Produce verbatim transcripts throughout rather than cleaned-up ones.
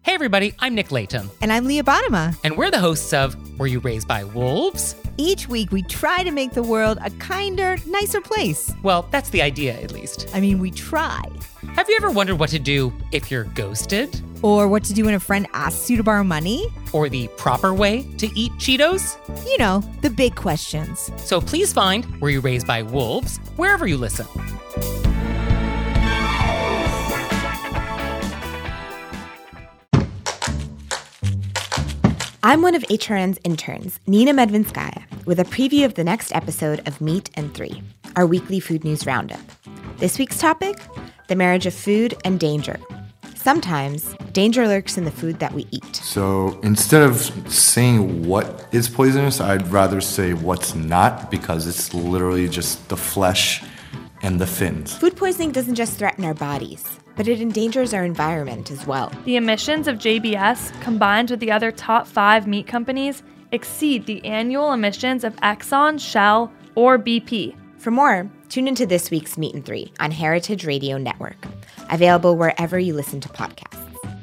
Hey everybody, I'm Nick Layton. And I'm Leah Bottima. And we're the hosts of Were You Raised by Wolves? Each week we try to make the world a kinder, nicer place. Well, that's the idea, at least. I mean, we try. Have you ever wondered what to do if you're ghosted? Or what to do when a friend asks you to borrow money? Or the proper way to eat Cheetos? You know, the big questions. So please find Were You Raised by Wolves wherever you listen. I'm one of H R N's interns, Nina Medvinskaya, with a preview of the next episode of Meat and Three, our weekly food news roundup. This week's topic, the marriage of food and danger. Sometimes, danger lurks in the food that we eat. So instead of saying what is poisonous, I'd rather say what's not, because it's literally just the flesh and the fins. Food poisoning doesn't just threaten our bodies, but it endangers our environment as well. The emissions of J B S, combined with the other top five meat companies, exceed the annual emissions of Exxon, Shell, or B P. For more, tune into this week's Meat and Three on Heritage Radio Network, available wherever you listen to podcasts.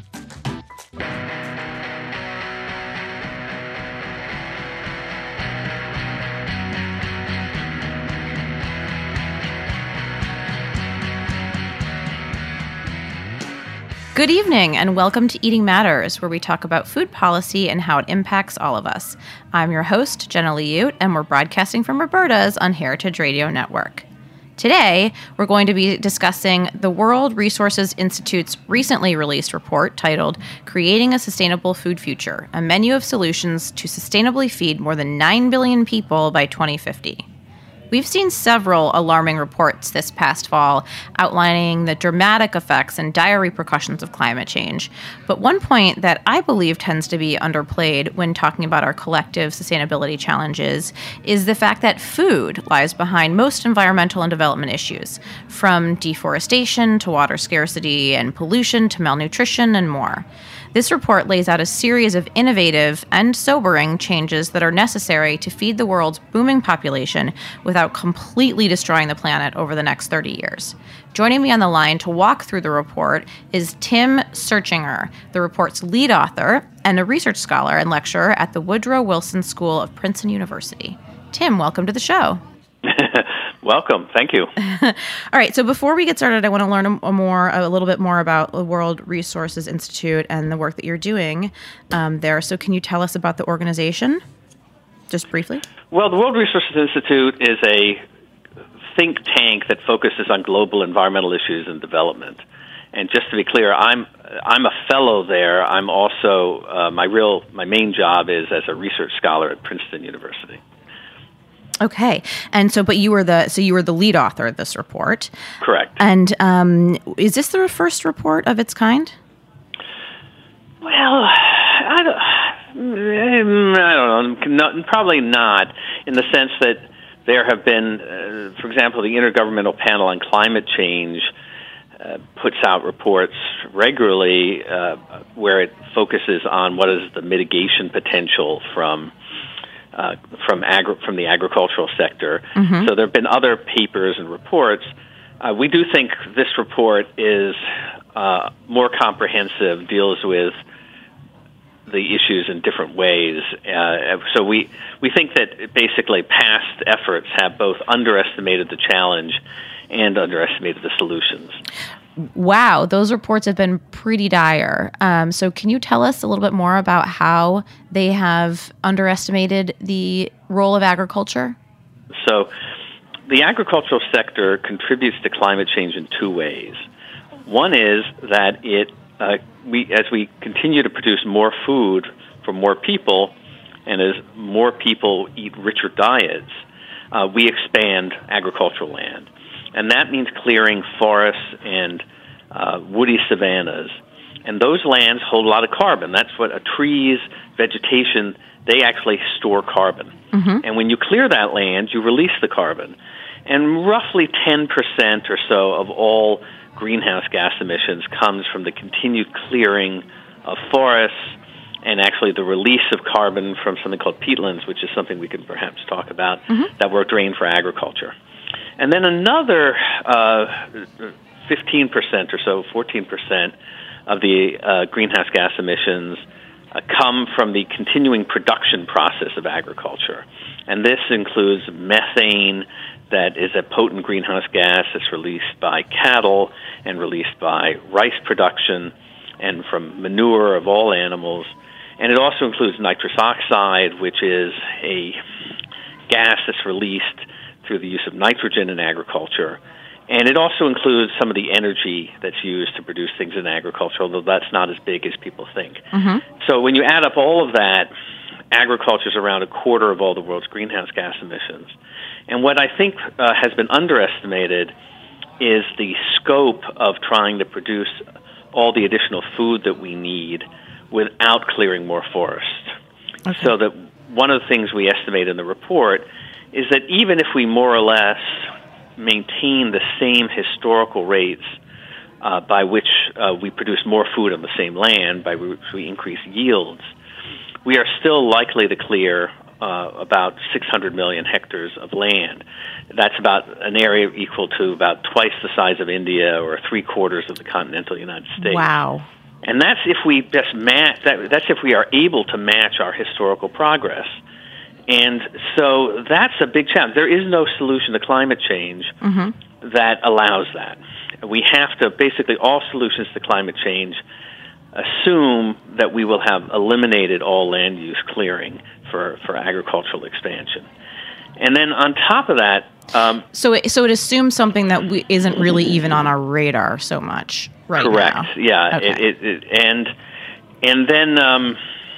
Good evening, and welcome to Eating Matters, where we talk about food policy and how it impacts all of us. I'm your host, Jenna Liute, and we're broadcasting from Roberta's on Heritage Radio Network. Today, we're going to be discussing the World Resources Institute's recently released report titled Creating a Sustainable Food Future, a Menu of Solutions to Sustainably Feed More Than nine billion People by twenty fifty. We've seen several alarming reports this past fall outlining the dramatic effects and dire repercussions of climate change. But one point that I believe tends to be underplayed when talking about our collective sustainability challenges is the fact that food lies behind most environmental and development issues, from deforestation to water scarcity and pollution to malnutrition and more. This report lays out a series of innovative and sobering changes that are necessary to feed the world's booming population without completely destroying the planet over the next thirty years. Joining me on the line to walk through the report is Tim Searchinger, the report's lead author and a research scholar and lecturer at the Woodrow Wilson School of Princeton University. Tim, welcome to the show. Welcome. Thank you. All right. So before we get started, I want to learn a, a more, a little bit more about the World Resources Institute and the work that you're doing um, there. So can you tell us about the organization, just briefly? Well, the World Resources Institute is a think tank that focuses on global environmental issues and development. And just to be clear, I'm I'm a fellow there. I'm also uh, my real my main job is as a research scholar at Princeton University. Okay, and so, but you were the so you were the lead author of this report, correct? And um, is this the first report of its kind? Well, I don't, I don't know. Not, probably not, in the sense that there have been, uh, for example, the Intergovernmental Panel on Climate Change uh, puts out reports regularly uh, where it focuses on what is the mitigation potential from. Uh, from agri- from the agricultural sector. Mm-hmm. So there have been other papers and reports. Uh, we do think this report is uh, more comprehensive, deals with the issues in different ways. Uh, so we, we think that basically past efforts have both underestimated the challenge and underestimated the solutions. Wow, those reports have been pretty dire. Um, so can you tell us a little bit more about how they have underestimated the role of agriculture? So the agricultural sector contributes to climate change in two ways. One is that it, uh, we, as we continue to produce more food for more people, and as more people eat richer diets, uh, we expand agricultural land. And that means clearing forests and uh, woody savannas. And those lands hold a lot of carbon. That's what a trees, vegetation, they actually store carbon. Mm-hmm. And when you clear that land, you release the carbon. And roughly ten percent or so of all greenhouse gas emissions comes from the continued clearing of forests and actually the release of carbon from something called peatlands, which is something we can perhaps talk about, mm-hmm. that were drained for agriculture. And then another uh, fifteen percent or so, fourteen percent, of the uh, greenhouse gas emissions uh, come from the continuing production process of agriculture. And this includes methane, that is a potent greenhouse gas that's released by cattle and released by rice production and from manure of all animals. And it also includes nitrous oxide, which is a gas that's released through the use of nitrogen in agriculture. And it also includes some of the energy that's used to produce things in agriculture, although that's not as big as people think. Mm-hmm. So when you add up all of that, agriculture is around a quarter of all the world's greenhouse gas emissions. And what I think uh, has been underestimated is the scope of trying to produce all the additional food that we need without clearing more forest. Okay. So that one of the things we estimate in the report is that even if we more or less maintain the same historical rates uh, by which uh, we produce more food on the same land, by which we increase yields, we are still likely to clear uh, about six hundred million hectares of land. That's about an area equal to about twice the size of India or three quarters of the continental United States. Wow. And that's if we just match, that, that's if we are able to match our historical progress. And so that's a big challenge. There is no solution to climate change mm-hmm. that allows that. We have to, basically all solutions to climate change assume that we will have eliminated all land use clearing for, for agricultural expansion. And then on top of that... Um, so, it, so it assumes something that we, isn't really even on our radar so much right correct. now. Correct, yeah. Okay. It, it, it, and, and then... Um,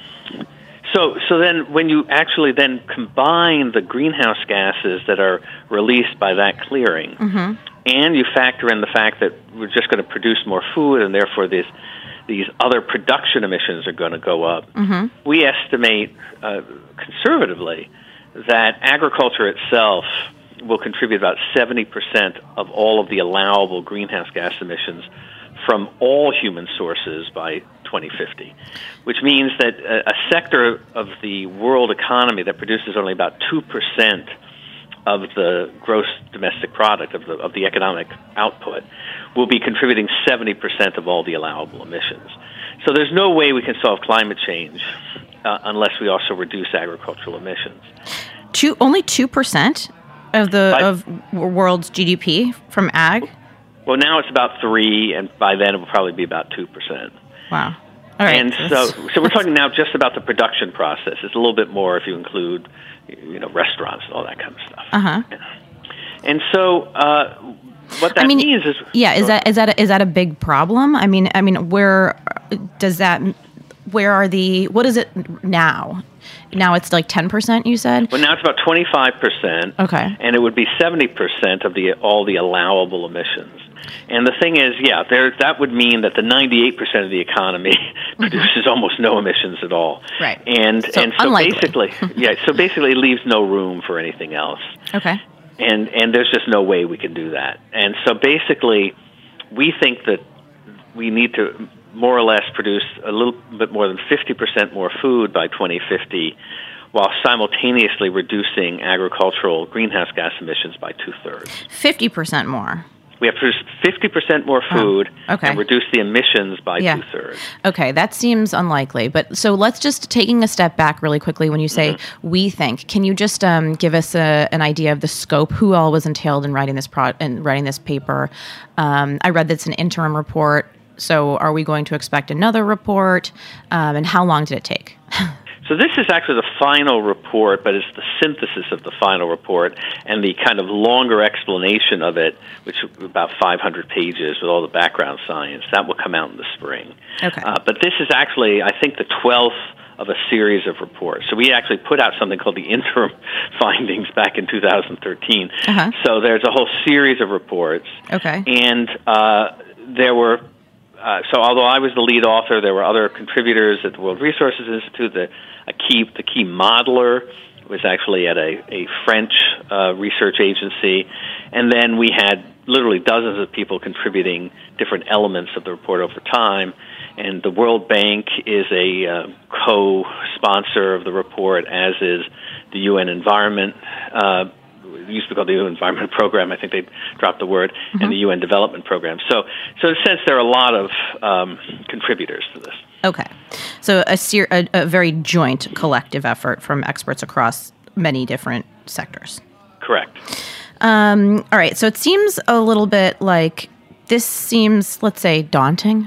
So, so then when you actually then combine the greenhouse gases that are released by that clearing, mm-hmm. and you factor in the fact that we're just going to produce more food and therefore these, these other production emissions are going to go up, mm-hmm. we estimate uh, conservatively that agriculture itself will contribute about seventy percent of all of the allowable greenhouse gas emissions from all human sources by twenty fifty, which means that a, a sector of the world economy that produces only about two percent of the gross domestic product, of the, of the economic output, will be contributing seventy percent of all the allowable emissions. So there's no way we can solve climate change uh, unless we also reduce agricultural emissions. Two, only two percent of the by, of world's G D P from ag? Well, now it's about three, and by then it will probably be about two percent. Wow. All right. And so, so we're talking now just about the production process. It's a little bit more if you include, you know, restaurants and all that kind of stuff. Uh-huh. And so, uh, what that I mean, means is, yeah, is that is that a, is that a big problem? I mean, I mean, where does that? Where are the? What is it now? Now it's like ten percent. You said. Well, now it's about twenty-five percent. Okay. And it would be seventy percent of the all the allowable emissions. And the thing is, yeah, there that would mean that the ninety-eight percent of the economy mm-hmm. produces almost no emissions at all. Right. And so and so unlikely. basically, yeah, so basically it leaves no room for anything else. Okay. And and there's just no way we can do that. And so basically, we think that we need to more or less produce a little bit more than fifty percent more food by twenty fifty, while simultaneously reducing agricultural greenhouse gas emissions by two-thirds. fifty percent more. We have to produce fifty percent more food oh, okay. and reduce the emissions by yeah. two-thirds. Okay, that seems unlikely. But so let's just, taking a step back really quickly, when you say mm-hmm. we think, can you just um, give us a, an idea of the scope, who all was entailed in writing this pro- in writing this paper? Um, I read that's an interim report. So are we going to expect another report? Um, and how long did it take? So this is actually the final report, but it's the synthesis of the final report and the kind of longer explanation of it, which is about five hundred pages with all the background science. That will come out in the spring. Okay. Uh, but this is actually, I think, the twelfth of a series of reports. So we actually put out something called the interim findings back in two thousand thirteen. Uh-huh. So there's a whole series of reports. Okay. And uh, there were Uh, so although I was the lead author, there were other contributors at the World Resources Institute. The, a key, the key modeler was actually at a, a French uh, research agency. And then we had literally dozens of people contributing different elements of the report over time. And the World Bank is a uh, co-sponsor of the report, as is the U N Environment uh, it used to be called the U N Environment Program. I think they dropped the word, mm-hmm. and the U N Development Program. So, so in a sense, there are a lot of um, contributors to this. Okay. So a, ser- a, a very joint collective effort from experts across many different sectors. Correct. Um, all right. So it seems a little bit like this seems, let's say, daunting,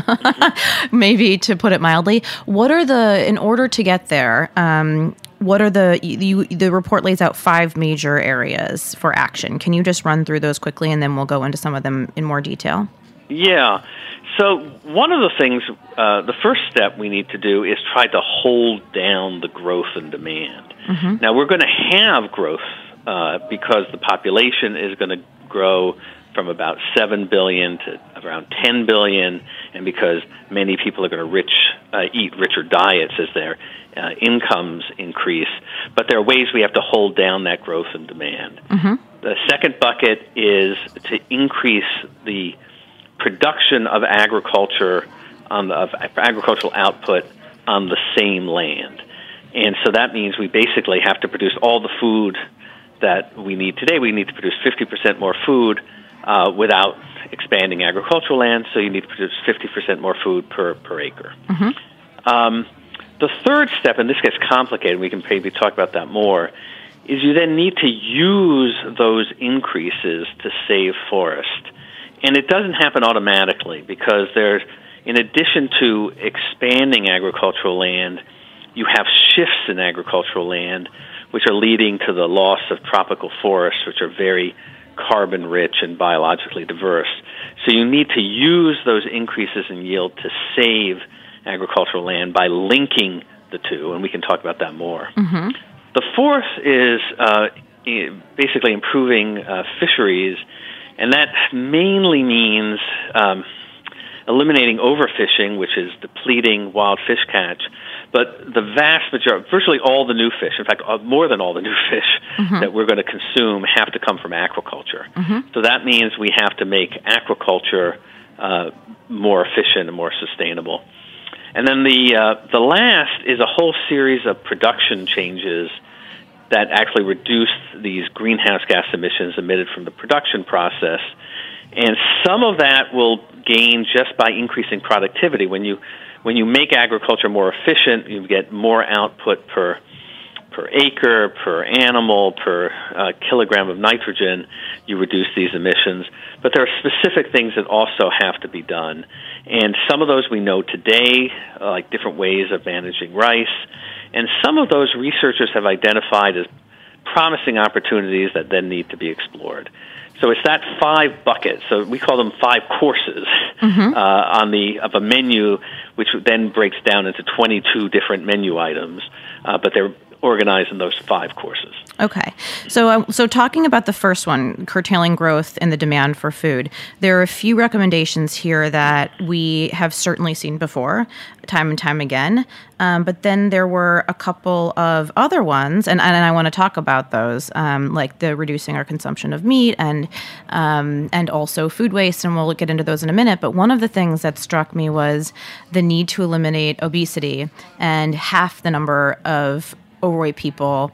maybe to put it mildly. What are the, in order to get there, um, what are the, you, the report lays out five major areas for action. Can you just run through those quickly and then we'll go into some of them in more detail? Yeah. So one of the things, uh, the first step we need to do is try to hold down the growth and demand. Mm-hmm. Now, we're going to have growth uh, because the population is going to grow from about seven billion to around ten billion, and because many people are going to rich, uh, eat richer diets as their uh, incomes increase. But there are ways we have to hold down that growth and demand. Mm-hmm. The second bucket is to increase the production of agriculture on the, of agricultural output on the same land. And so that means we basically have to produce all the food that we need today. We need to produce fifty percent more food uh, without expanding agricultural land, so you need to produce fifty percent more food per, per acre. Mm-hmm. Um, the third step, and this gets complicated, we can maybe talk about that more, is you then need to use those increases to save forest. And it doesn't happen automatically because there's, in addition to expanding agricultural land, you have shifts in agricultural land which are leading to the loss of tropical forests, which are very carbon-rich and biologically diverse. So you need to use those increases in yield to save agricultural land by linking the two, and we can talk about that more. Mm-hmm. The fourth is uh, basically improving uh, fisheries, and that mainly means um, eliminating overfishing, which is depleting wild fish catch. But the vast majority, virtually all the new fish, in fact, more than all the new fish mm-hmm. that we're going to consume have to come from aquaculture. Mm-hmm. So that means we have to make aquaculture uh, more efficient and more sustainable. And then the uh, the last is a whole series of production changes that actually reduce these greenhouse gas emissions emitted from the production process. And some of that will gain just by increasing productivity. When you when you make agriculture more efficient, you get more output per per acre, per animal, per uh, kilogram of nitrogen, you reduce these emissions. But there are specific things that also have to be done. And some of those we know today, uh, like different ways of managing rice. And some of those researchers have identified as promising opportunities that then need to be explored. So it's that five buckets. So we call them five courses mm-hmm. uh, on the of a menu, which then breaks down into twenty-two different menu items. Uh, but they're organized in those five courses. Okay. So uh, so talking about the first one, curtailing growth and the demand for food, there are a few recommendations here that we have certainly seen before, time and time again. Um, but then there were a couple of other ones, and, and I want to talk about those, um, like the reducing our consumption of meat and um, and also food waste, and we'll get into those in a minute. But one of the things that struck me was the need to eliminate obesity and half the number of overweight people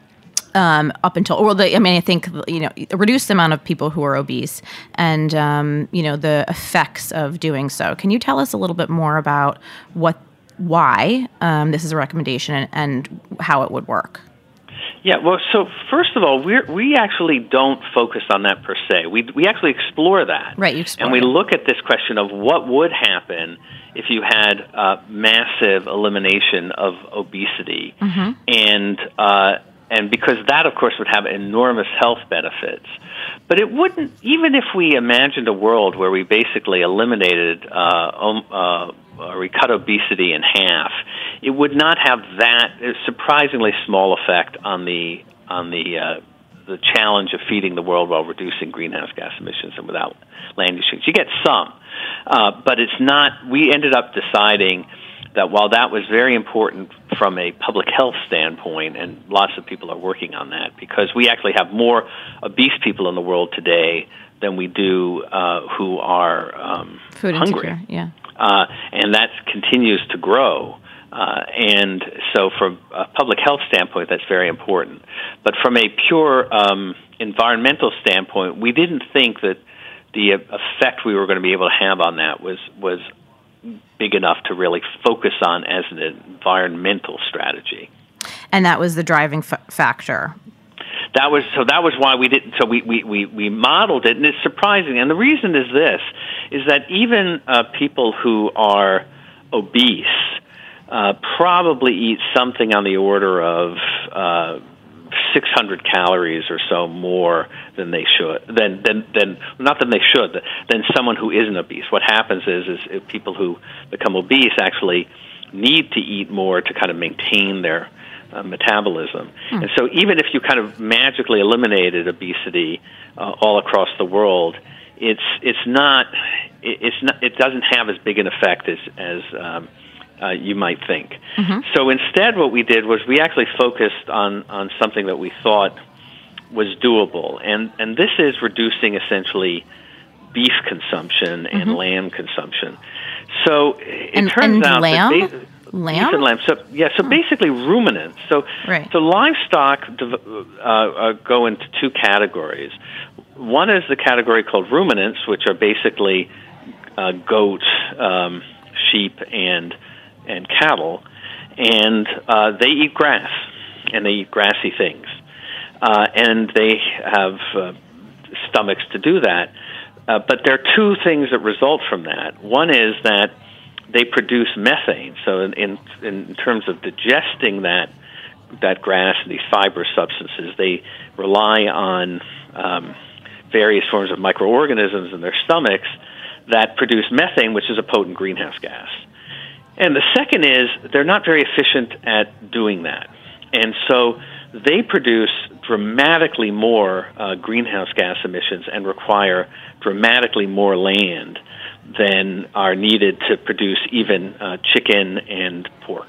um, up until, or the, I mean, I think, you know, reduce the amount of people who are obese and, um, you know, the effects of doing so. Can you tell us a little bit more about what, why um, this is a recommendation and, and how it would work? Yeah, well, so first of all, we we actually don't focus on that per se. We we actually explore that. Right, you explore And we it. look at this question of what would happen if you had uh, massive elimination of obesity. Mm-hmm. And uh, and because that, of course, would have enormous health benefits. But it wouldn't, even if we imagined a world where we basically eliminated uh, um, uh, or we cut obesity in half, it would not have that a surprisingly small effect on the on the uh, the challenge of feeding the world while reducing greenhouse gas emissions and without land use change. You get some, uh, but it's not. We ended up deciding that while that was very important from a public health standpoint, and lots of people are working on that, because we actually have more obese people in the world today than we do uh, who are um, Food hungry. Insecure, yeah. Uh, and that continues to grow. Uh, and so from a public health standpoint, that's very important. But from a pure um, environmental standpoint, we didn't think that the effect we were going to be able to have on that was, was big enough to really focus on as an environmental strategy. And that was the driving f- factor. That was so. That was why we didn't. So we, we, we, we modeled it, and it's surprising. And the reason is this: is that even uh, people who are obese uh, probably eat something on the order of uh, six hundred calories or so more than they should. Than than than not than they should. Than someone who isn't obese. What happens is is if people who become obese actually need to eat more to kind of maintain their Uh, metabolism. Hmm. And so even if you kind of magically eliminated obesity uh, all across the world, it's it's not it's not it doesn't have as big an effect as as um, uh, you might think. Mm-hmm. So instead what we did was we actually focused on on something that we thought was doable. And and this is reducing essentially beef consumption and mm-hmm. lamb consumption. So it and, turns and out lamb? that they, Lamb? Beef and lamb. So yeah, so Hmm. basically ruminants. So right. so livestock uh, uh, go into two categories. One is the category called ruminants, which are basically uh, goat, um, sheep, and and cattle, and uh, they eat grass and they eat grassy things, uh, and they have uh, stomachs to do that. Uh, but there are two things that result from that. One is that they produce methane. So in, in in terms of digesting that that grass and these fibrous substances, they rely on um, various forms of microorganisms in their stomachs that produce methane, which is a potent greenhouse gas. And the second is they're not very efficient at doing that. And so they produce dramatically more uh, greenhouse gas emissions and require dramatically more land than are needed to produce even uh, chicken and pork.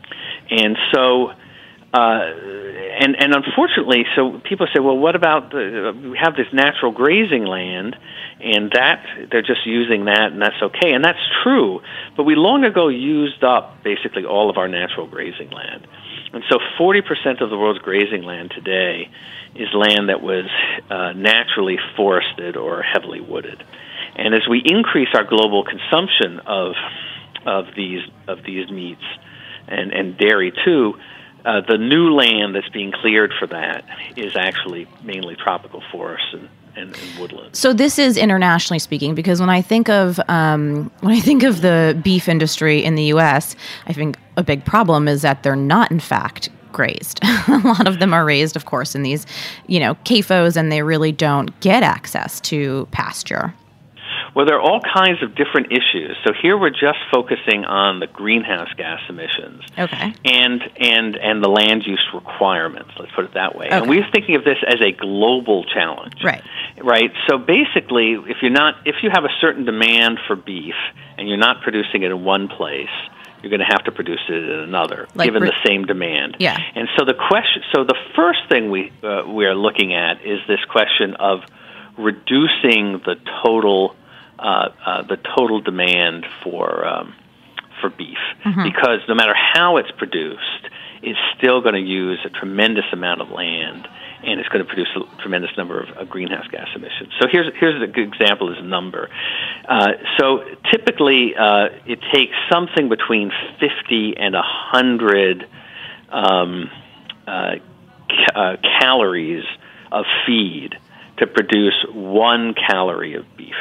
And so, uh, and and unfortunately, so people say, well, what about the, uh, we have this natural grazing land, and that they're just using that, and that's okay, and that's true. But we long ago used up basically all of our natural grazing land, and so forty percent of the world's grazing land today is land that was uh, naturally forested or heavily wooded. And as we increase our global consumption of of these of these meats and, and dairy too, uh, the new land that's being cleared for that is actually mainly tropical forests and, and, and woodlands. So this is internationally speaking, because when I think of um, when I think of the beef industry in the U S, I think a big problem is that they're not, in fact, grazed. A lot of them are raised, of course, in these, you know, C A F Os, and they really don't get access to pasture. Well, there are all kinds of different issues. So here we're just focusing on the greenhouse gas emissions, okay, and and and the land use requirements. Let's put it that way. Okay. And we're thinking of this as a global challenge, right? Right. So basically, if you're not, if you have a certain demand for beef and you're not producing it in one place, you're going to have to produce it in another, like given re- the same demand. Yeah. And so the question, so the first thing we uh, we are looking at is this question of reducing the total. Uh, uh, the total demand for um, for beef, mm-hmm. because no matter how it's produced, it's still going to use a tremendous amount of land, and it's going to produce a tremendous number of, of greenhouse gas emissions. So here's here's a good example as a number. Uh, so typically, uh, it takes something between fifty and a hundred um, uh, ca- uh, calories of feed to produce one calorie of beef.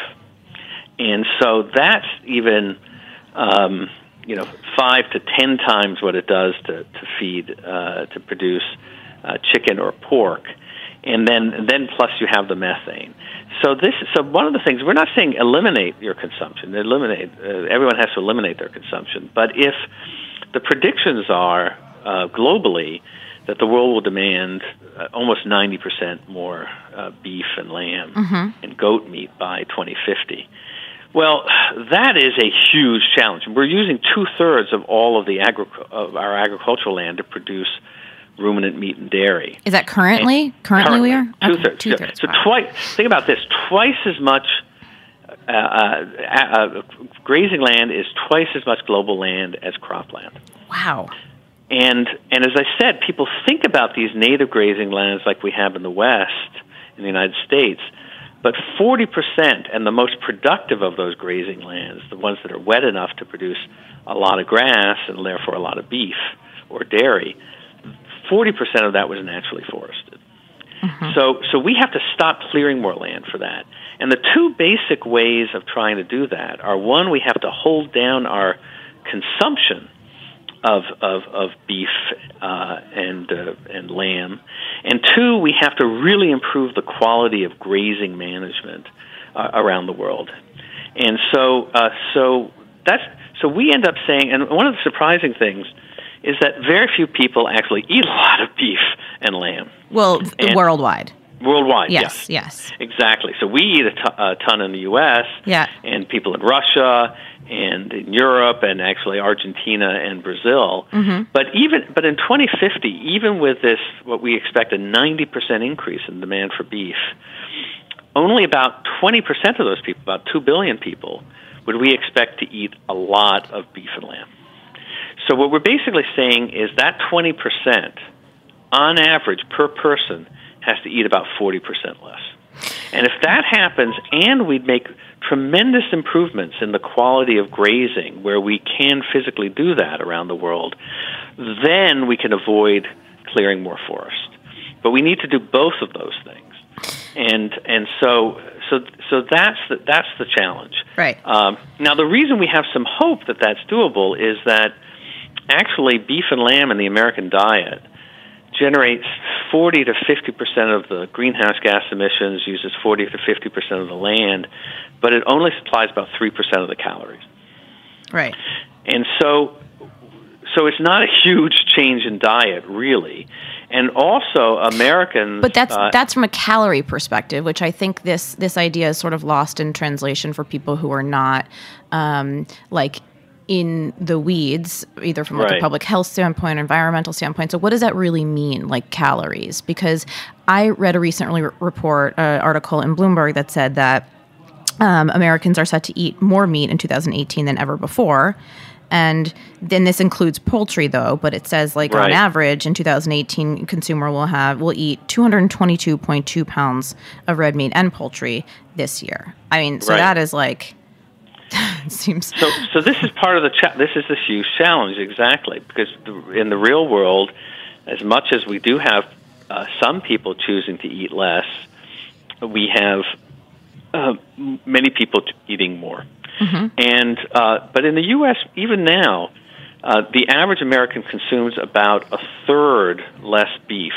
And so that's even, um, you know, five to ten times what it does to, to feed, uh, to produce uh, chicken or pork. And then, then plus you have the methane. So this, so one of the things, we're not saying eliminate your consumption. Eliminate, uh, everyone has to eliminate their consumption. But if the predictions are uh, globally that the world will demand uh, almost ninety percent more uh, beef and lamb mm-hmm. and goat meat by twenty fifty. Well, that is a huge challenge. We're using two-thirds of all of the agri- of our agricultural land to produce ruminant meat and dairy. Is that currently? Currently, currently we are? Two-thirds. Okay, two-thirds. So wow. twice, think about this, twice as much uh, uh, uh, grazing land is twice as much global land as cropland. Wow. And and as I said, people think about these native grazing lands like we have in the West, in the United States, but forty percent, and the most productive of those grazing lands, the ones that are wet enough to produce a lot of grass and therefore a lot of beef or dairy, forty percent of that was naturally forested. Mm-hmm. So so we have to stop clearing more land for that. And the two basic ways of trying to do that are, one, we have to hold down our consumption of of, of beef uh, and uh, and lamb, and two, we have to really improve the quality of grazing management uh, around the world. And so uh, so that's so we end up saying, and one of the surprising things is that very few people actually eat a lot of beef and lamb. Well, and worldwide. Worldwide, yes. Yes, yes. Exactly. So we eat a, t- a ton in the U S, yeah. and people in Russia and in Europe and actually Argentina and Brazil. Mm-hmm. But even but in twenty fifty, even with this, what we expect a ninety percent increase in demand for beef, only about twenty percent of those people, about two billion people, would we expect to eat a lot of beef and lamb. So what we're basically saying is that twenty percent, on average, per person, has to eat about forty percent less. And if that happens, and we make tremendous improvements in the quality of grazing, where we can physically do that around the world, then we can avoid clearing more forest. But we need to do both of those things. And and so so so that's the, that's the challenge. Right. Um, now, the reason we have some hope that that's doable is that actually beef and lamb in the American diet generates forty to fifty percent of the greenhouse gas emissions, uses forty to fifty percent of the land, but it only supplies about three percent of the calories. Right. And so so it's not a huge change in diet, really. And also Americans... But that's uh, that's from a calorie perspective, which I think this, this idea is sort of lost in translation for people who are not, um, like... in the weeds, either from like right. a public health standpoint, environmental standpoint. So what does that really mean, like calories? Because I read a recently re- report, uh, article in Bloomberg that said that um, Americans are set to eat more meat in two thousand eighteen than ever before. And then this includes poultry, though, but it says like right. on average in two thousand eighteen, consumer will have will eat two hundred twenty-two point two pounds of red meat and poultry this year. I mean, so right. that is like... It seems so. So this is part of the cha- this is the huge challenge, exactly, because the, in the real world, as much as we do have uh, some people choosing to eat less, we have uh, many people t- eating more. Mm-hmm. And uh, but in the U S, even now, uh, the average American consumes about a third less beef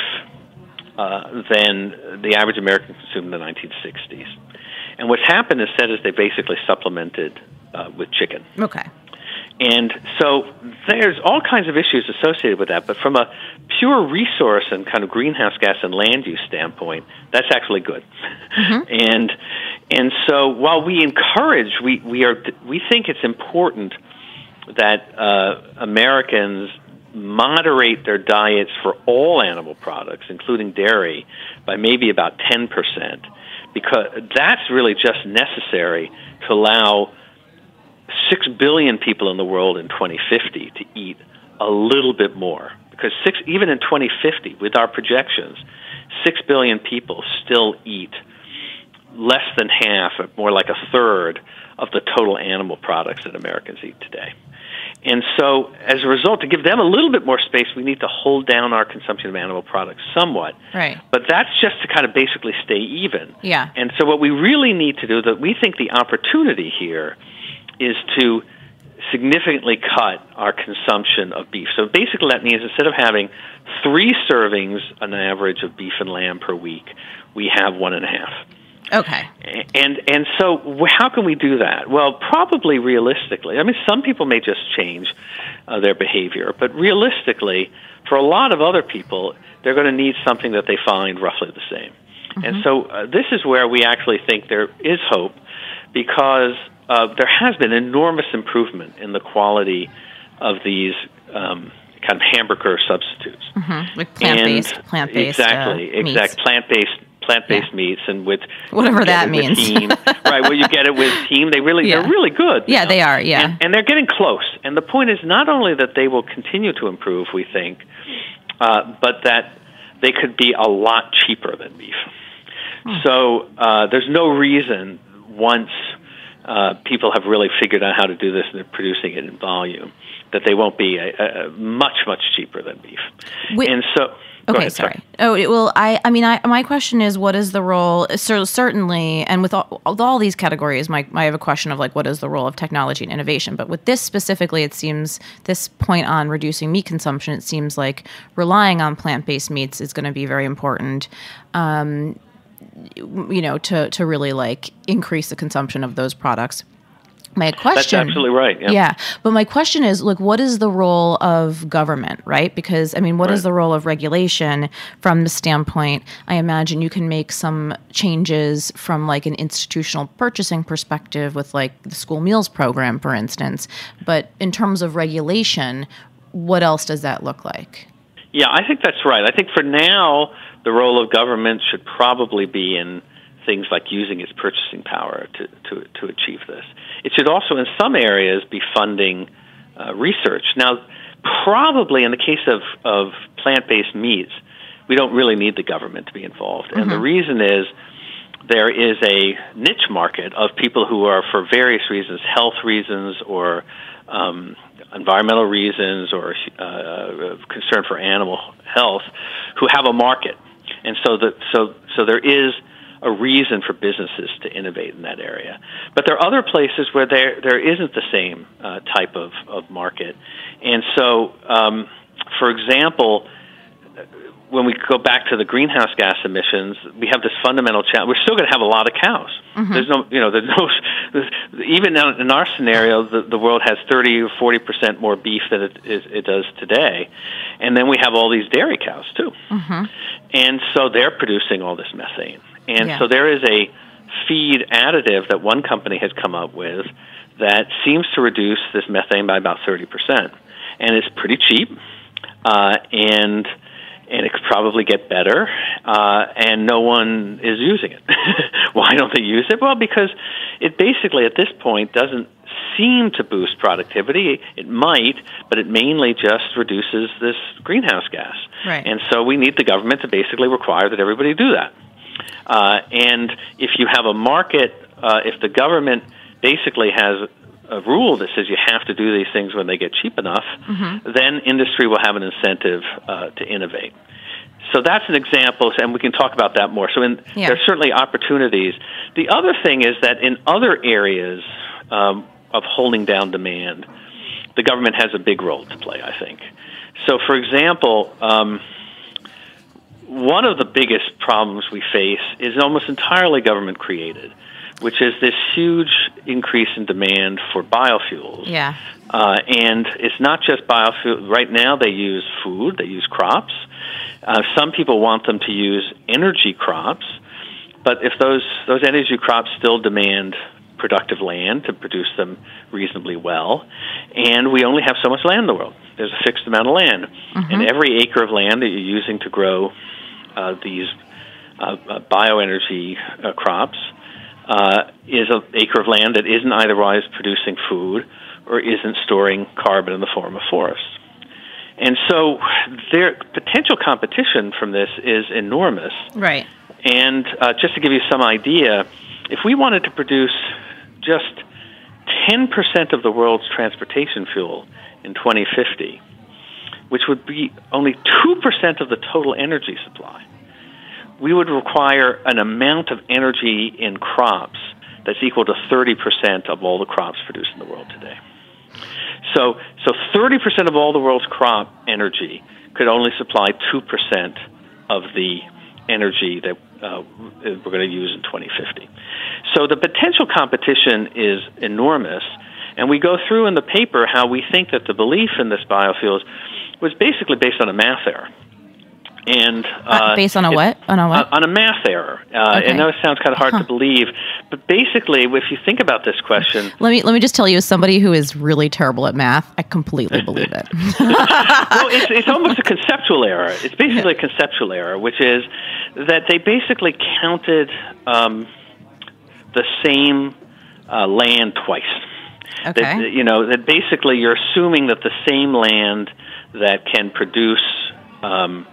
uh, than the average American consumed in the nineteen sixties. And what's happened instead is they basically supplemented uh, with chicken. Okay. And so there's all kinds of issues associated with that, but from a pure resource and kind of greenhouse gas and land use standpoint, that's actually good. Mm-hmm. and and so while we encourage, we, we are we think it's important that uh, Americans moderate their diets for all animal products, including dairy, by maybe about ten percent. Because that's really just necessary to allow six billion people in the world in twenty fifty to eat a little bit more. Because six, even in twenty fifty, with our projections, six billion people still eat less than half, or more like a third, of the total animal products that Americans eat today. And so, as a result, to give them a little bit more space, we need to hold down our consumption of animal products somewhat. Right. But that's just to kind of basically stay even. Yeah. And so what we really need to do, that we think the opportunity here is to significantly cut our consumption of beef. So basically that means instead of having three servings on average of beef and lamb per week, we have one and a half. Okay. And and so how can we do that? Well, probably realistically. I mean, some people may just change uh, their behavior, but realistically, for a lot of other people, they're going to need something that they find roughly the same. Mm-hmm. And so uh, this is where we actually think there is hope, because uh, there has been enormous improvement in the quality of these um, kind of hamburger substitutes. Mm-hmm. Like plant-based, and plant-based exactly, uh, exact plant-based plant-based Yeah. meats, and with Whatever you get that it with means. Team, right? Well, you get it with Team. They really, Yeah. they're really good. you Yeah, know? they are, yeah. and, and they're getting close. And the point is not only that they will continue to improve, we think, uh, but that they could be a lot cheaper than beef. Hmm. So uh, there's no reason once uh, people have really figured out how to do this and they're producing it in volume that they won't be a, a much, much cheaper than beef. Wait- and so. Go Okay, ahead, sorry. Oh, it, well, I, I mean, I, my question is, what is the role? So certainly, and with all, with all these categories, my, I have a question of like, what is the role of technology and innovation? But with this specifically, it seems this point on reducing meat consumption, it seems like relying on plant-based meats is going to be very important. Um, you know, to to really like increase the consumption of those products. My question, That's absolutely right. Yeah. yeah. But my question is, look, what is the role of government, right? Because, I mean, what is Right. the role of regulation from the standpoint? I imagine you can make some changes from like an institutional purchasing perspective with like the school meals program, for instance. But in terms of regulation, what else does that look like? Yeah, I think that's right. I think for now, the role of government should probably be in things like using its purchasing power to, to, to achieve this. It should also, in some areas, be funding uh, research. Now, probably in the case of, of plant-based meats, we don't really need the government to be involved. Mm-hmm. And the reason is there is a niche market of people who are, for various reasons, health reasons or um, environmental reasons or uh, concern for animal health, who have a market. And so, the, so, so there is a reason for businesses to innovate in that area. But there are other places where there there isn't the same uh, type of, of market. And so, um, for example, when we go back to the greenhouse gas emissions, we have this fundamental challenge. We're still going to have a lot of cows. Mm-hmm. There's no, you know, there's no, there's, even in our scenario, the, the world has thirty or forty percent more beef than it, is, it does today. And then we have all these dairy cows, too. Mm-hmm. And so they're producing all this methane. And yeah. so there is a feed additive that one company has come up with that seems to reduce this methane by about thirty percent. And it's pretty cheap, uh, and and it could probably get better, uh, and no one is using it. Why don't they use it? Well, because it basically, at this point, doesn't seem to boost productivity. It might, but it mainly just reduces this greenhouse gas. Right. And so we need the government to basically require that everybody do that. Uh, and if you have a market, uh, if the government basically has a rule that says you have to do these things when they get cheap enough, mm-hmm. then industry will have an incentive uh, to innovate. So that's an example, and we can talk about that more. So in, yeah. there are certainly opportunities. The other thing is that in other areas um, of holding down demand, the government has a big role to play, I think. So, for example, um, one of the biggest problems we face is almost entirely government-created, which is this huge increase in demand for biofuels. Yeah. Uh, and it's not just biofuel. Right now they use food, they use crops. Uh, some people want them to use energy crops, but if those, those energy crops still demand productive land to produce them reasonably well, and we only have so much land in the world. There's a fixed amount of land. Mm-hmm. And every acre of land that you're using to grow uh, these uh, uh, bioenergy uh, crops Uh, is an acre of land that isn't otherwise producing food or isn't storing carbon in the form of forests. And so their potential competition from this is enormous. Right. And uh, just to give you some idea, if we wanted to produce just ten percent of the world's transportation fuel in twenty fifty, which would be only two percent of the total energy supply, we would require an amount of energy in crops that's equal to thirty percent of all the crops produced in the world today. So, so thirty percent of all the world's crop energy could only supply two percent of the energy that uh, we're going to use in twenty fifty. So the potential competition is enormous, and we go through in the paper how we think that the belief in this biofuels was basically based on a math error. And uh, uh, based on a what? On a what? On a math error. Uh, okay. I know it sounds kind of hard huh. to believe, but basically, if you think about this question, let me let me just tell you, as somebody who is really terrible at math, I completely believe it. Well, it's, it's almost a conceptual error. It's basically a conceptual error, which is that they basically counted um, the same uh, land twice. Okay. That, you know, that basically you're assuming that the same land that can produce um,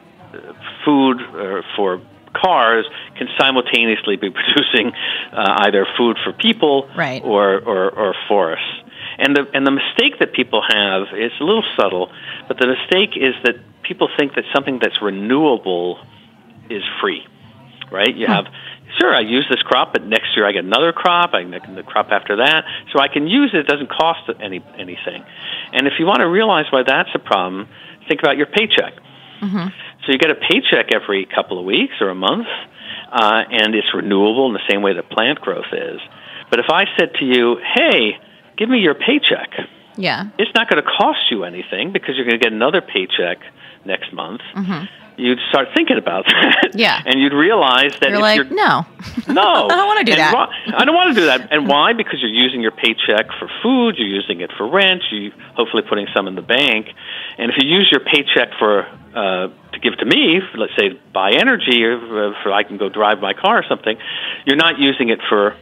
food uh, for cars can simultaneously be producing uh, either food for people right. or, or, or forests. And the and the mistake that people have is a little subtle, but the mistake is that people think that something that's renewable is free, right? You hmm. have, sure, I use this crop, but next year I get another crop, I get the crop after that, so I can use it. It doesn't cost any anything. And if you want to realize why that's a problem, think about your paycheck. Mm-hmm. So you get a paycheck every couple of weeks or a month, uh, and it's renewable in the same way that plant growth is. But if I said to you, hey, give me your paycheck, yeah, it's not going to cost you anything because you're going to get another paycheck next month. Mm-hmm. You'd start thinking about that. Yeah. And you'd realize that you're if like, you're... no. No. I don't want to do and that. Why, I don't want to do that. And why? Because you're using your paycheck for food, you're using it for rent, you're hopefully putting some in the bank. And if you use your paycheck for uh, to give to me, for, let's say, buy energy, or for I can go drive my car or something, you're not using it for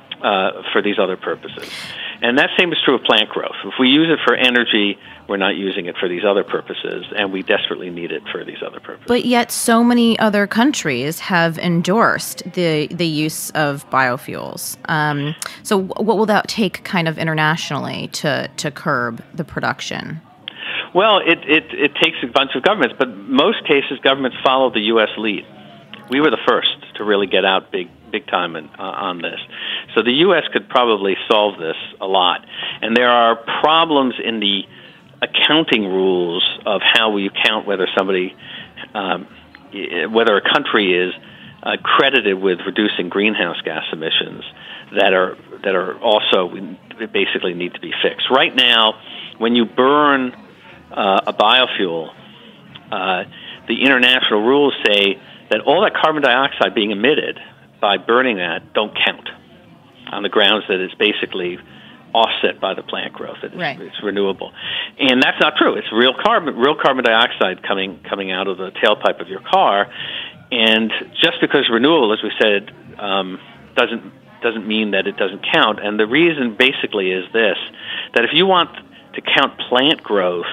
uh, for these other purposes. And that same is true of plant growth. If we use it for energy, we're not using it for these other purposes, and we desperately need it for these other purposes. But yet so many other countries have endorsed the the use of biofuels. Um, so what will that take kind of internationally to, to curb the production? Well, it, it, it takes a bunch of governments, but most cases governments follow the U S lead. We were the first to really get out big big time in, uh, on this. So the U S could probably solve this a lot. And there are problems in the accounting rules of how we count whether somebody, um, whether a country is uh, credited with reducing greenhouse gas emissions that are that are also basically need to be fixed. Right now, when you burn uh, a biofuel, uh, the international rules say that all that carbon dioxide being emitted by burning that don't count on the grounds that it's basically offset by the plant growth. It's, right. it's renewable. And that's not true. It's real carbon real carbon dioxide coming coming out of the tailpipe of your car. And just because renewable, as we said, um, doesn't doesn't mean that it doesn't count. And the reason basically is this, that if you want to count plant growth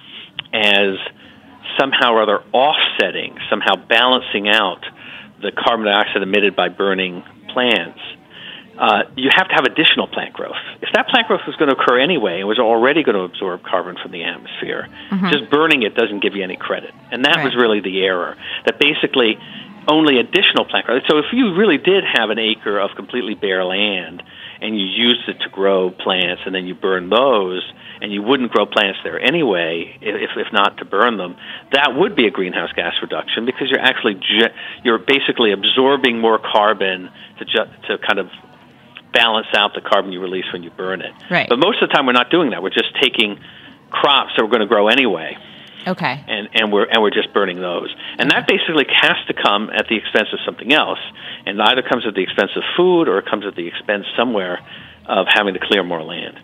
as somehow or other offsetting, somehow balancing out the carbon dioxide emitted by burning plants, uh, you have to have additional plant growth. If that plant growth was going to occur anyway and was already going to absorb carbon from the atmosphere, mm-hmm. just burning it doesn't give you any credit. And that right. was really the error, that basically only additional plant growth. So if you really did have an acre of completely bare land and you used it to grow plants and then you burn those, and you wouldn't grow plants there anyway, if if not to burn them, that would be a greenhouse gas reduction because you're actually ju- you're basically absorbing more carbon to ju- to kind of balance out the carbon you release when you burn it. Right. But most of the time we're not doing that. We're just taking crops that we're going to grow anyway. Okay. And and we're and we're just burning those. And that basically has to come at the expense of something else. And either comes at the expense of food or it comes at the expense somewhere of having to clear more land.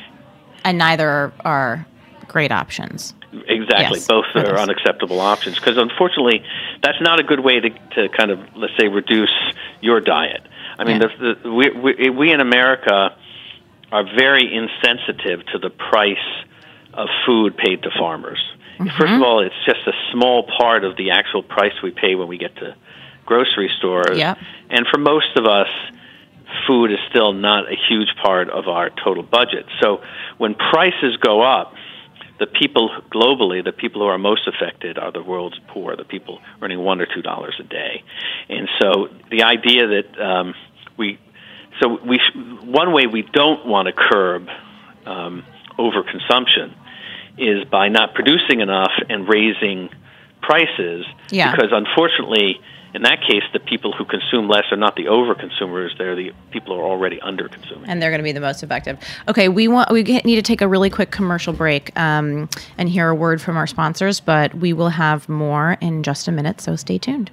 And neither are, are great options. Exactly. Yes, Both are unacceptable options because, unfortunately, that's not a good way to, to kind of, let's say, reduce your diet. I mean, yeah. the, the, we, we, we in America are very insensitive to the price of food paid to farmers. Mm-hmm. First of all, it's just a small part of the actual price we pay when we get to grocery stores. Yep. And for most of us, food is still not a huge part of our total budget. So when prices go up, the people globally, the people who are most affected are the world's poor, the people earning one or two dollars a day. And so the idea that um, we, so we, one way we don't want to curb um, overconsumption is by not producing enough and raising prices. Yeah. Because unfortunately, in that case, the people who consume less are not the overconsumers; they're the people who are already under-consuming. And they're going to be the most effective. Okay, we want we need to take a really quick commercial break um, and hear a word from our sponsors, but we will have more in just a minute, so stay tuned.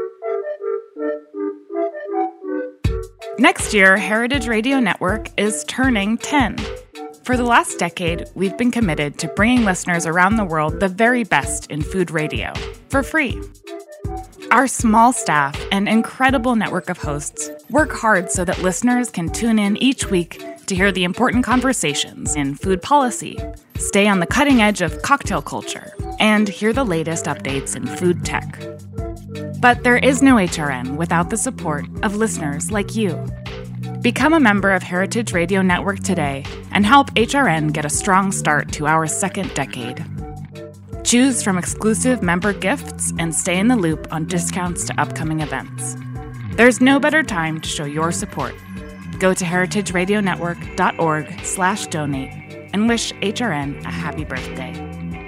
Next year, Heritage Radio Network is turning ten. For the last decade, we've been committed to bringing listeners around the world the very best in food radio, for free. Our small staff and incredible network of hosts work hard so that listeners can tune in each week to hear the important conversations in food policy, stay on the cutting edge of cocktail culture, and hear the latest updates in food tech. But there is no H R N without the support of listeners like you. Become a member of Heritage Radio Network today and help H R N get a strong start to our second decade. Choose from exclusive member gifts and stay in the loop on discounts to upcoming events. There's no better time to show your support. Go to heritageradionetwork.org slash donate and wish H R N a happy birthday.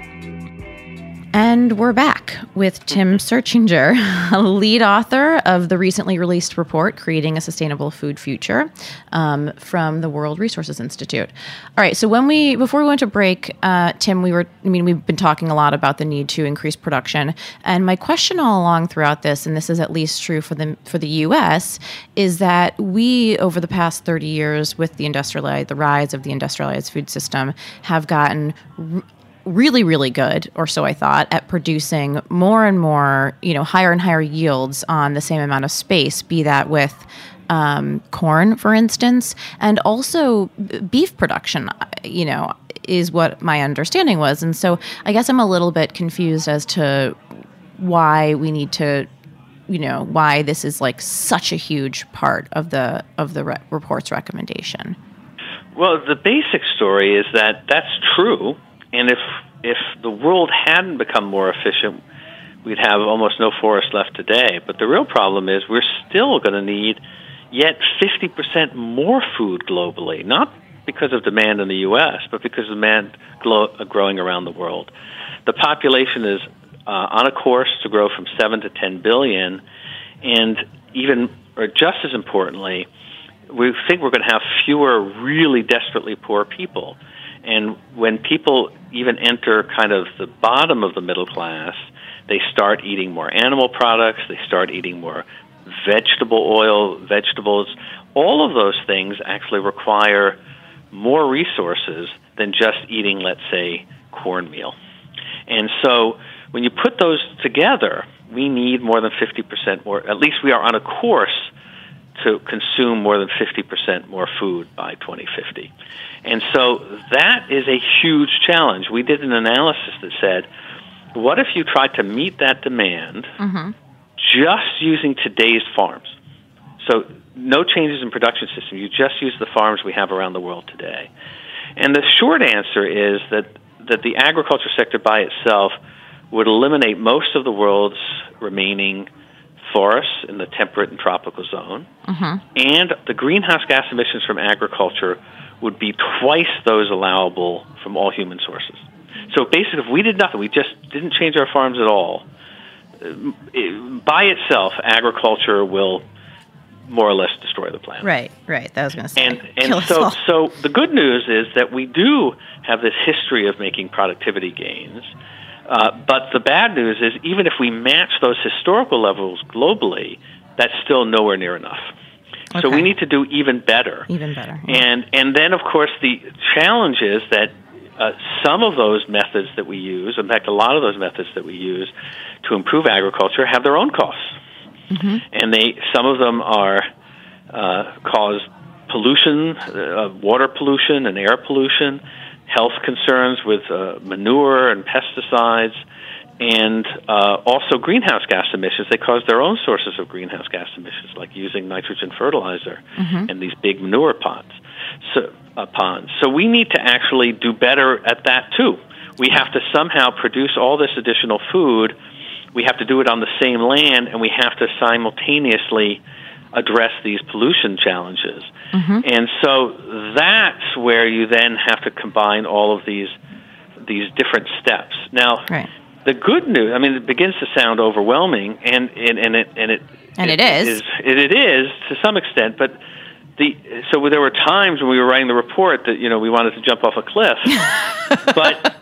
And we're back with Tim Searchinger, lead author of the recently released report, Creating a Sustainable Food Future, um, from the World Resources Institute. All right, so when we, before we went to break, uh, Tim, we were, I mean, we've been talking a lot about the need to increase production. And my question all along throughout this, and this is at least true for the, for the U S, is that we, over the past thirty years with the industrialized, the rise of the industrialized food system, have gotten r- really, really good, or so I thought, at producing more and more, you know, higher and higher yields on the same amount of space, be that with um, corn, for instance, and also beef production, you know, is what my understanding was. And so I guess I'm a little bit confused as to why we need to, you know, why this is like such a huge part of the, of the re- report's recommendation. Well, the basic story is that that's true. And if if the world hadn't become more efficient, we'd have almost no forest left today. But the real problem is we're still going to need yet fifty percent more food globally, not because of demand in the U S, but because of demand glo- growing around the world. The population is uh, on a course to grow from seven to ten billion, and even, or just as importantly, we think we're going to have fewer really desperately poor people. And when people even enter kind of the bottom of the middle class, they start eating more animal products, they start eating more vegetable oil, vegetables. All of those things actually require more resources than just eating, let's say, cornmeal. And so when you put those together, we need more than fifty percent more, at least we are on a course to consume more than fifty percent more food by twenty fifty. And so that is a huge challenge. We did an analysis that said, what if you tried to meet that demand mm-hmm. just using today's farms? So no changes in production system. You just use the farms we have around the world today. And the short answer is that, that the agriculture sector by itself would eliminate most of the world's remaining forests in the temperate and tropical zone, mm-hmm. and the greenhouse gas emissions from agriculture would be twice those allowable from all human sources. So basically, if we did nothing, we just didn't change our farms at all, it, by itself, agriculture will more or less destroy the planet. Right, right. That was going to say. And, and so, so the good news is that we do have this history of making productivity gains. Uh, but the bad news is even if we match those historical levels globally, that's still nowhere near enough. Okay. So we need to do even better. Even better. Yeah. And and then, of course, the challenge is that uh, some of those methods that we use, in fact, a lot of those methods that we use to improve agriculture have their own costs. Mm-hmm. And they some of them are uh, cause pollution, uh, water pollution and air pollution, health concerns with uh, manure and pesticides, and uh, also greenhouse gas emissions. They cause their own sources of greenhouse gas emissions, like using nitrogen fertilizer mm-hmm. in these big manure ponds. So, uh, ponds. So we need to actually do better at that, too. We have to somehow produce all this additional food. We have to do it on the same land, and we have to simultaneously address these pollution challenges. Mm-hmm. And so that's where you then have to combine all of these these different steps. Now, right. the good news, I mean, it begins to sound overwhelming, and, and, and it and it and it, it is. is it, it is to some extent, but the so there were times when we were writing the report that, you know, we wanted to jump off a cliff. but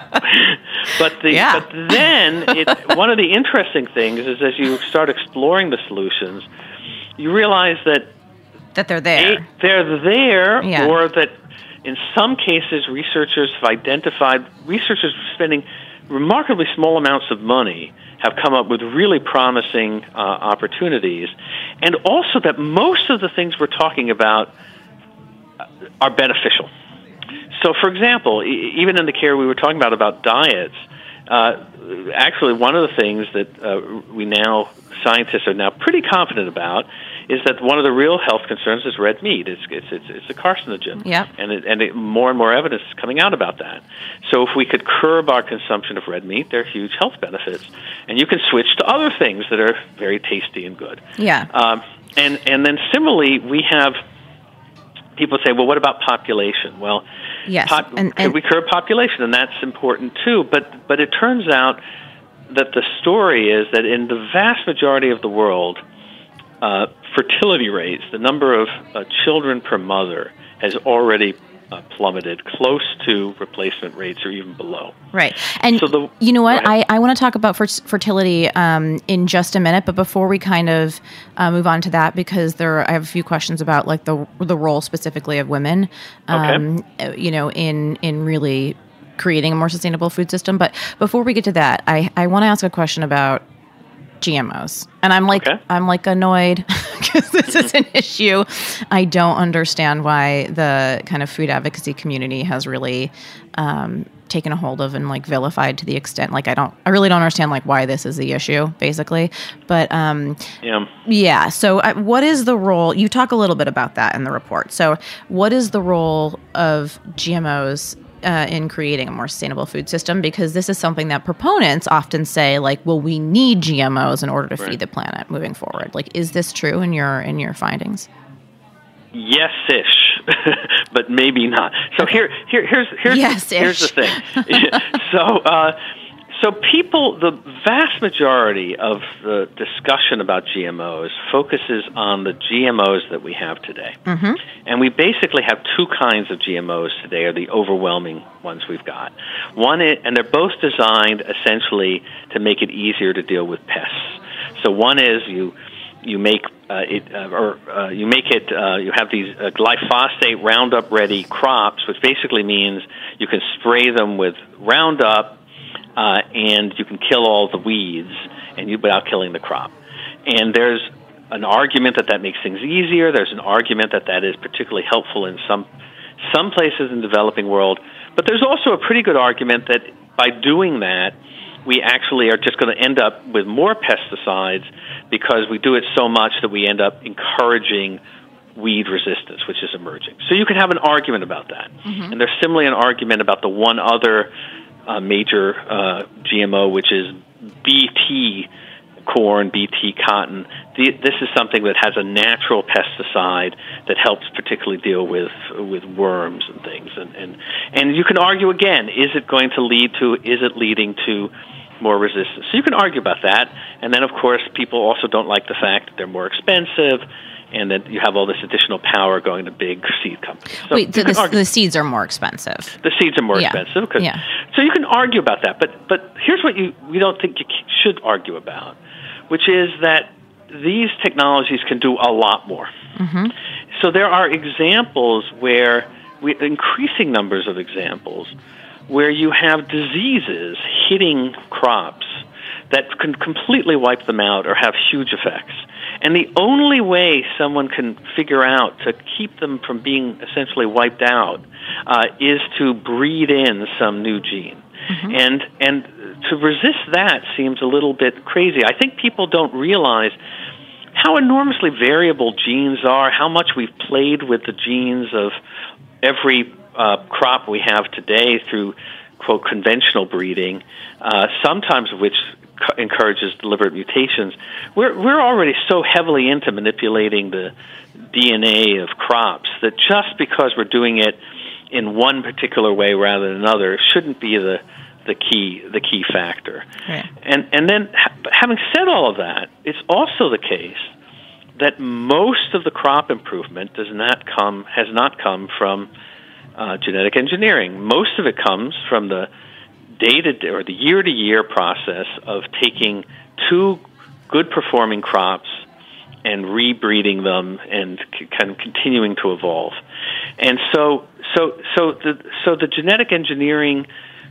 but the yeah. but then it, one of the interesting things is as you start exploring the solutions, you realize that that they're there. A, they're there, yeah. or that in some cases researchers have identified, researchers are spending remarkably small amounts of money have come up with really promising uh, opportunities, and also that most of the things we're talking about are beneficial. So, for example, e- even in the care we were talking about, about diets, uh, actually one of the things that uh, we now, scientists are now pretty confident about is that one of the real health concerns is red meat. It's it's it's, it's a carcinogen, yep. and it, and it, more and more evidence is coming out about that. So if we could curb our consumption of red meat, there are huge health benefits, and you can switch to other things that are very tasty and good. Yeah. Um, and and then similarly, we have people say, well, what about population? Well, yes, pop, and, and could we curb population? And that's important too. But but it turns out that the story is that in the vast majority of the world, uh, fertility rates, the number of uh, children per mother, has already uh, plummeted close to replacement rates or even below. Right. And so the, you know what? I, I want to talk about fer- fertility um, in just a minute, but before we kind of uh, move on to that, because there, I have a few questions about like the the role specifically of women, um, okay. you know, in in really creating a more sustainable food system. But before we get to that, I, I want to ask a question about G M Os. And I'm like, okay. I'm like annoyed because this is an issue. I don't understand why the kind of food advocacy community has really um, taken a hold of and like vilified to the extent, like, I don't, I really don't understand like why this is the issue basically. But um, yeah. yeah. So uh, what is the role, you talk a little bit about that in the report. So what is the role of G M Os Uh, in creating a more sustainable food system? Because this is something that proponents often say, like, well, we need G M Os in order to right. feed the planet moving forward. Like, is this true in your in your findings? Yes-ish, but maybe not. So okay. here, here, here's here's yes-ish. here's the thing. so, uh, so people, the vast majority of the discussion about G M Os focuses on the G M Os that we have today, mm-hmm. and we basically have two kinds of G M Os today. Are the overwhelming ones we've got. One, is, and they're both designed essentially to make it easier to deal with pests. So one is you. You make uh, it, uh, or uh, you make it. Uh, you have these uh, glyphosate Roundup ready crops, which basically means you can spray them with Roundup, uh, and you can kill all the weeds, and you without killing the crop. And there's an argument that that makes things easier. There's an argument that that is particularly helpful in some some places in the developing world. But there's also a pretty good argument that by doing that, we actually are just going to end up with more pesticides because we do it so much that we end up encouraging weed resistance, which is emerging. So you can have an argument about that. Mm-hmm. And there's similarly an argument about the one other uh, major uh, G M O, which is B T corn, B T cotton. The, this is something that has a natural pesticide that helps particularly deal with with worms and things. And, and, and you can argue again, is it going to lead to, is it leading to more resistance? So you can argue about that. And then, of course, people also don't like the fact that they're more expensive and that you have all this additional power going to big seed companies. So Wait, so the, the seeds are more expensive? The seeds are more yeah. expensive. Cause, yeah. So you can argue about that. But, but here's what you we don't think you should argue about, which is that these technologies can do a lot more. Mm-hmm. So there are examples where, we, increasing numbers of examples, where you have diseases hitting crops that can completely wipe them out or have huge effects. And the only way someone can figure out to keep them from being essentially wiped out uh, is to breed in some new gene. Mm-hmm. And and to resist that seems a little bit crazy. I think people don't realize how enormously variable genes are, how much we've played with the genes of every uh, crop we have today through, quote, conventional breeding, uh, sometimes of which co- encourages deliberate mutations. We're, we're already so heavily into manipulating the D N A of crops that just because we're doing it in one particular way rather than another shouldn't be the the key the key factor. Right. And and then ha- having said all of that, it's also the case that most of the crop improvement does not come has not come from uh, genetic engineering. Most of it comes from the day to or the year to year process of taking two good performing crops and rebreeding them and c- kind of continuing to evolve. And so so so the so the genetic engineering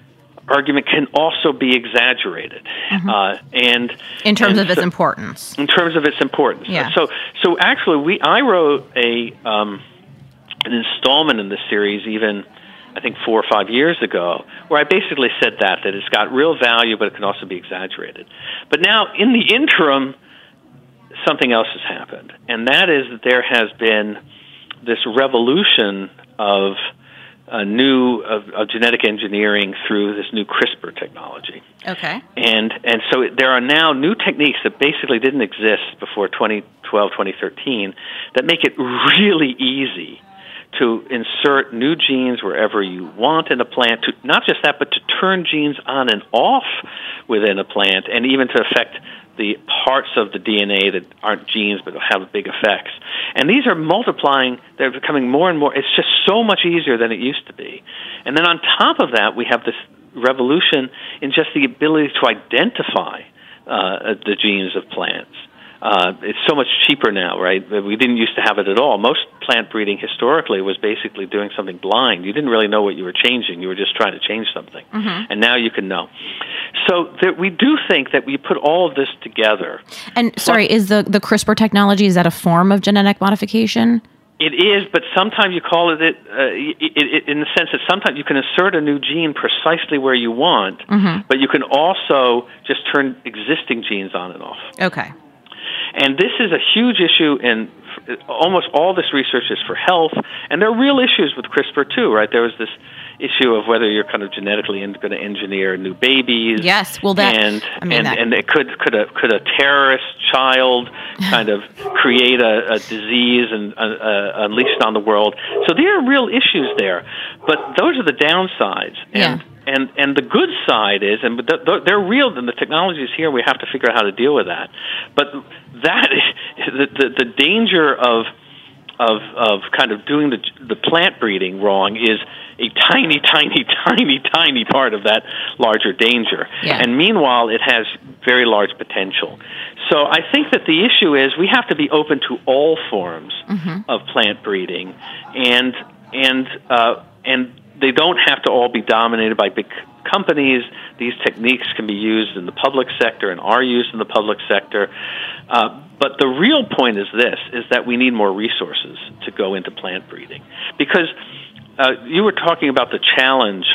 argument can also be exaggerated, mm-hmm. uh, and in terms and of its so, importance. In terms of its importance. Yeah. So, so actually, we I wrote a um, an installment in this series, even I think four or five years ago, where I basically said that that it's got real value, but it can also be exaggerated. But now, in the interim, something else has happened, and that is that there has been this revolution of a new of, of genetic engineering through this new CRISPR technology. Okay. And and so there are now new techniques that basically didn't exist before twenty twelve, twenty thirteen that make it really easy to insert new genes wherever you want in a plant, to not just that, but to turn genes on and off within a plant, and even to affect the parts of the D N A that aren't genes but have big effects. And these are multiplying. They're becoming more and more. It's just so much easier than it used to be. And then on top of that, we have this revolution in just the ability to identify uh, the genes of plants. Uh, it's so much cheaper now, right? We didn't used to have it at all. Most plant breeding historically was basically doing something blind. You didn't really know what you were changing. You were just trying to change something. Mm-hmm. And now you can know. So there, we do think that we put all of this together. And sorry, is the, the CRISPR technology, is that a form of genetic modification? It is, but sometimes you call it, it, uh, it, it in the sense that sometimes you can insert a new gene precisely where you want, mm-hmm. but you can also just turn existing genes on and off. Okay. And this is a huge issue, and almost all this research is for health, and there are real issues with CRISPR too, right? There was this issue of whether you're kind of genetically going to engineer new babies. Yes, well, that and I mean, and, that... and it could could a could a terrorist child kind of create a, a disease and uh, uh, unleash it on the world? So there are real issues there, but those are the downsides. And, yeah. And and the good side is, and they're real, and the technology is here. We have to figure out how to deal with that. But that the the, the danger of of of kind of doing the the plant breeding wrong is a tiny, tiny, tiny, tiny part of that larger danger. Yeah. And meanwhile, it has very large potential. So I think that the issue is we have to be open to all forms mm-hmm. of plant breeding, and and uh, and. They don't have to all be dominated by big companies. These techniques can be used in the public sector and are used in the public sector. Uh, but the real point is this, is that we need more resources to go into plant breeding. Because uh, you were talking about the challenge,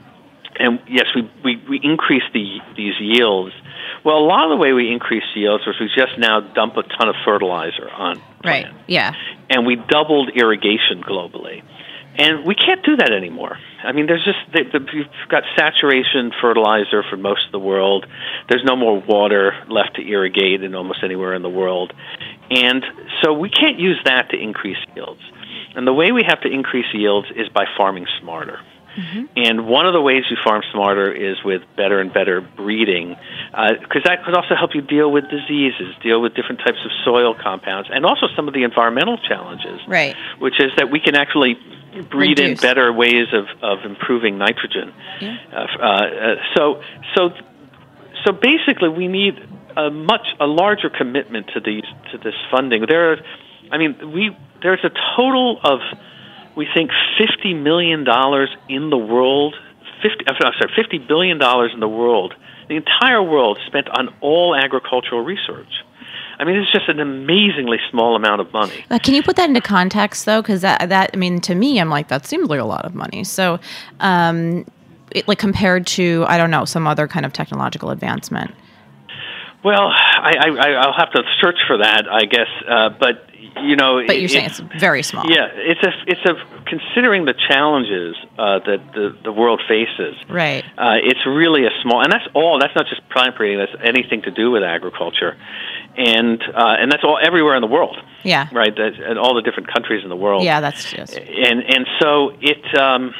and yes, we, we, we increase the, these yields. Well, a lot of the way we increase yields was we just now dump a ton of fertilizer on plants. Right, yeah. And we doubled irrigation globally. And we can't do that anymore. I mean, there's just, the, the, you've got saturation fertilizer for most of the world. There's no more water left to irrigate in almost anywhere in the world. And so we can't use that to increase yields. And the way we have to increase yields is by farming smarter. Mm-hmm. And one of the ways you farm smarter is with better and better breeding, because uh, that could also help you deal with diseases, deal with different types of soil compounds, and also some of the environmental challenges. Right. Which is that we can actually breed Reduce. in better ways of, of improving nitrogen. Yeah. Uh, uh, so so so basically, we need a much a larger commitment to these to this funding. There are, I mean, we there's a total of, we think, fifty million dollars in the world, fifty, I'm sorry, fifty billion dollars in the world, the entire world spent on all agricultural research. I mean, it's just an amazingly small amount of money. Uh, can you put that into context, though? Because that, that, I mean, to me, I'm like, that seems like a lot of money. So, um, it, like compared to, I don't know, some other kind of technological advancement. Well, I, I, I'll have to search for that, I guess. Uh, but you know, but you're it, saying it's very small. Yeah, it's a, it's a considering the challenges uh, that the, the world faces. Right. Uh, it's really a small, and that's all. That's not just plant breeding. That's anything to do with agriculture, and uh, and that's all everywhere in the world. Yeah. Right. That's, and all the different countries in the world. Yeah, that's just. And and so it. Um,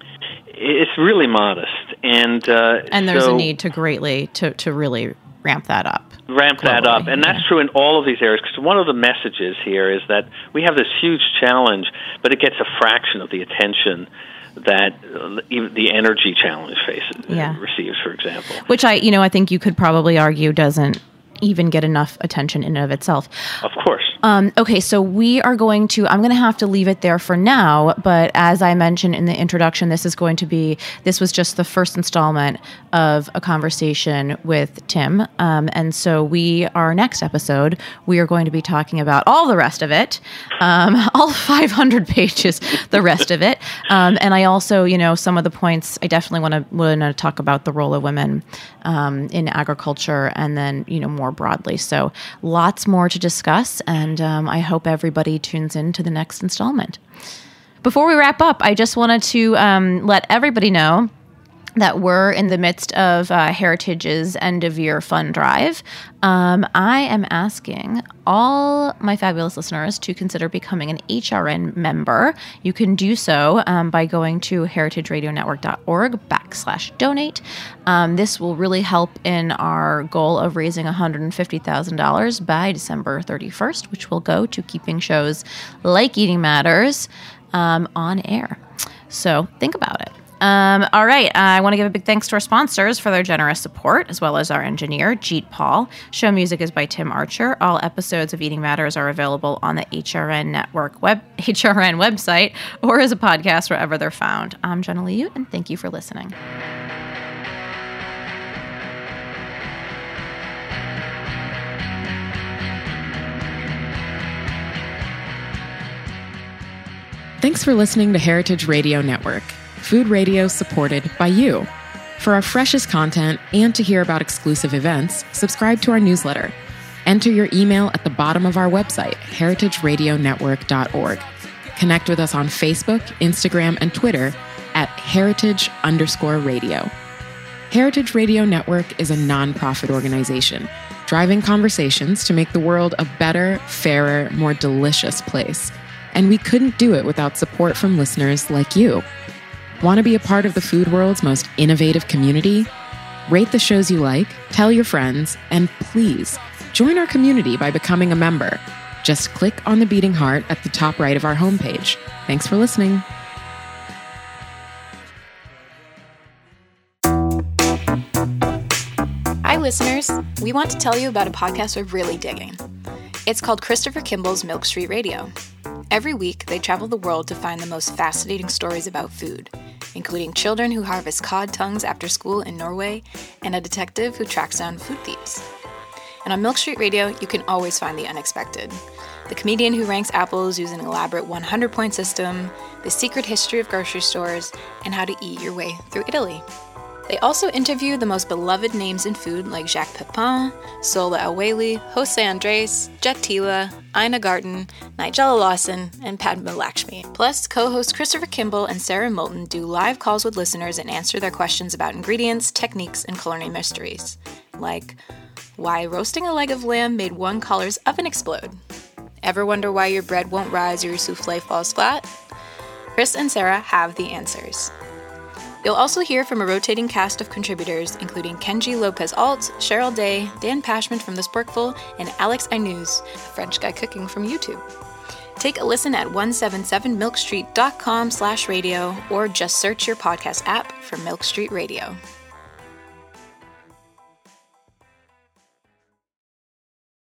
it's really modest, and uh, and there's so, a need to greatly to, to really ramp that up. Ramp that up, and that's yeah. true in all of these areas, because one of the messages here is that we have this huge challenge, but it gets a fraction of the attention that uh, even the energy challenge faces, yeah. receives, for example. Which I, you know, I think you could probably argue doesn't even get enough attention in and of itself. Of course. Um, okay, so we are going to, I'm going to have to leave it there for now, but as I mentioned in the introduction, this is going to be, this was just the first installment of a conversation with Tim. Um, and so we, our next episode, we are going to be talking about all the rest of it, um, all five hundred pages, the rest of it. Um, and I also, you know, some of the points, I definitely want to want to talk about the role of women um, in agriculture and then, you know, more broadly. So lots more to discuss. And um, I hope everybody tunes in to the next installment. Before we wrap up, I just wanted to um, let everybody know that we're in the midst of uh, Heritage's end-of-year fund drive. Um, I am asking all my fabulous listeners to consider becoming an H R N member. You can do so um, by going to heritageradionetwork.org backslash donate. Um, this will really help in our goal of raising one hundred fifty thousand dollars by December thirty-first, which will go to keeping shows like Eating Matters um, on air. So think about it. Um, all right. Uh, I want to give a big thanks to our sponsors for their generous support, as well as our engineer, Jeet Paul. Show music is by Tim Archer. All episodes of Eating Matters are available on the H R N Network web H R N website or as a podcast wherever they're found. I'm Jenna Liut, and thank you for listening. Thanks for listening to Heritage Radio Network, food radio supported by you. For our freshest content and to hear about exclusive events, subscribe to our newsletter. Enter your email at the bottom of our website, heritage radio network dot org. Connect with us on Facebook, Instagram, and Twitter at heritage underscore radio. Heritage Radio Network is a nonprofit organization driving conversations to make the world a better, fairer, more delicious place. And we couldn't do it without support from listeners like you. Want to be a part of the food world's most innovative community? Rate the shows you like, tell your friends, and please join our community by becoming a member. Just click on the beating heart at the top right of our homepage. Thanks for listening. Hi, listeners. We want to tell you about a podcast we're really digging. It's called Christopher Kimball's Milk Street Radio. Every week, they travel the world to find the most fascinating stories about food, including children who harvest cod tongues after school in Norway and a detective who tracks down food thieves. And on Milk Street Radio, you can always find the unexpected. The comedian who ranks apples using an elaborate one hundred point system, the secret history of grocery stores, and how to eat your way through Italy. They also interview the most beloved names in food like Jacques Pepin, Sola El-Waylly, Jose Andres, Jet Tila, Ina Garten, Nigella Lawson, and Padma Lakshmi. Plus, co-hosts Christopher Kimball and Sarah Moulton do live calls with listeners and answer their questions about ingredients, techniques, and culinary mysteries. Like, why roasting a leg of lamb made one caller's oven explode? Ever wonder why your bread won't rise or your souffle falls flat? Chris and Sarah have the answers. You'll also hear from a rotating cast of contributors, including Kenji Lopez-Alt, Cheryl Day, Dan Pashman from The Sporkful, and Alex Ainuz, a French guy cooking from YouTube. Take a listen at one seventy-seven milk street dot com slash radio or just search your podcast app for Milk Street Radio.